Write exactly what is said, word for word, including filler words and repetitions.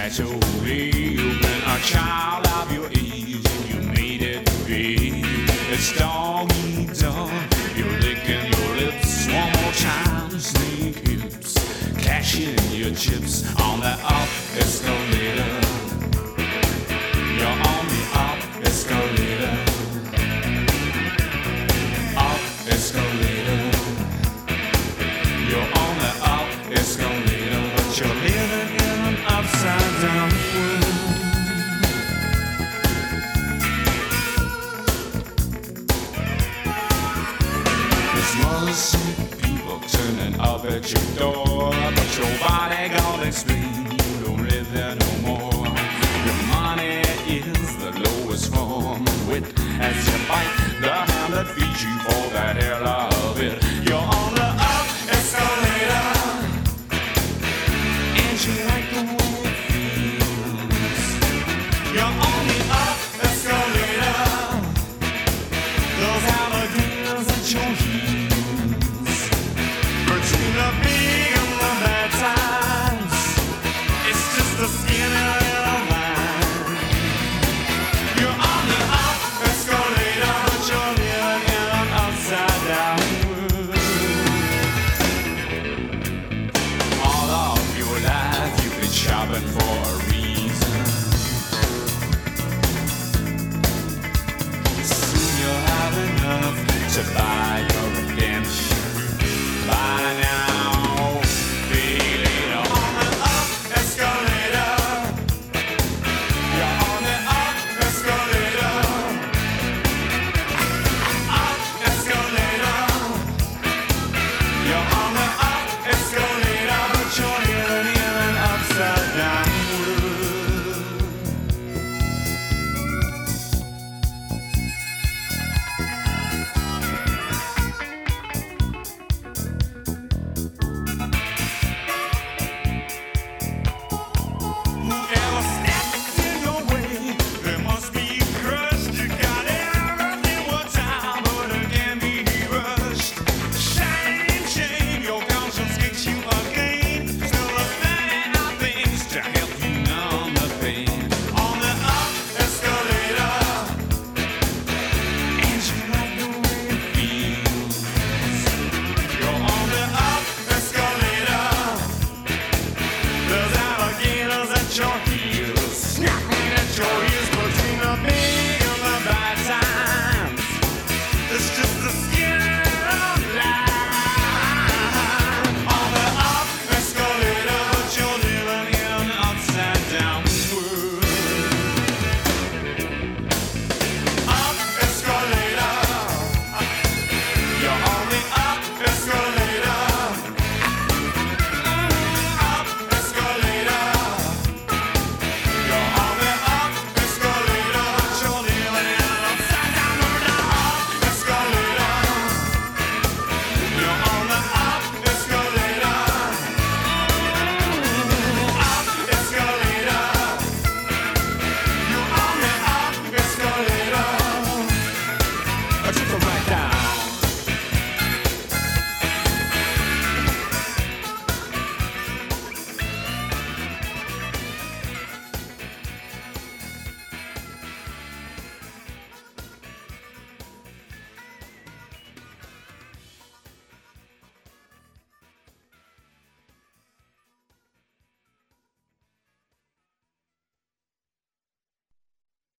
Naturally, you've been a child of your age, and you made it big. It's dog eat dog. You're licking your lips one more time, snake hips, cashing your chips on the up escalator. You're on the up escalator, up escalator. You're on the up escalator, but you're living in an upside down world. There's more sick people turning up at your door, but your body gonna explain you don't live there no more. Your money is the lowest form of wit as you bite the hand that feeds you for the hell of it. You're on the up escalator, and you like the way it feels. You're on the up escalator, those alligators at your heels. Between the big and the bad times, it's just the skinny little line. You're on the up escalator, but you're living in an upside down world. All of your life you've been shopping for a reason. Soon you'll have enough to buy your